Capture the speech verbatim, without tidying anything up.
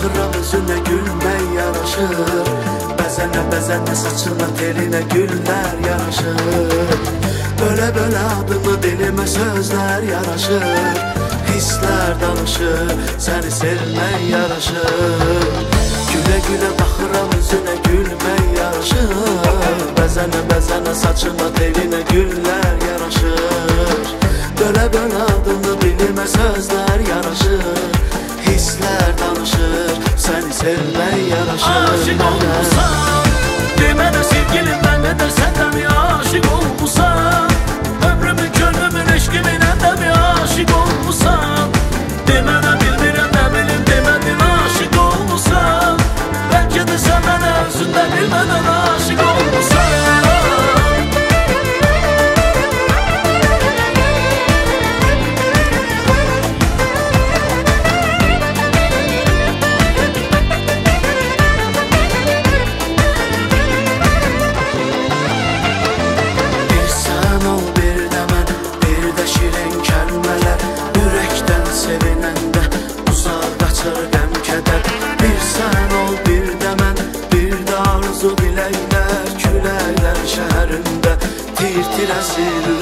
baxıram üzünə gülmək yaraşır. Bəzənə bəzənə saçına telinə güllər yaraşır. Bölə bölə adını dilimə sözlər yaraşır. Hisslər danışır, səni sevmək yaraşır. Gülə gülə baxıram üzünə gülmək yaraşır. Bəzənə bəzənə saçına telinə güllər yaraşır. Bölə bölə adını dilimə sözlər yaraşır. Hisslər danışır, səni sevmək yaraşır. Aşık olmuşsan, demənə sevgilim mən qədər səndən mi aşık olmuşsan? Ömrümün, könlümün, eşqimin ən də mi aşık olmuşsan? Demənə bilmirəm nə bilim demədin aşık olmuşsan. Bəlkə də sən mənə özündə bilmədən aşık olmuşsan. Diləklər, küləklər şəhərində tir-tir əsir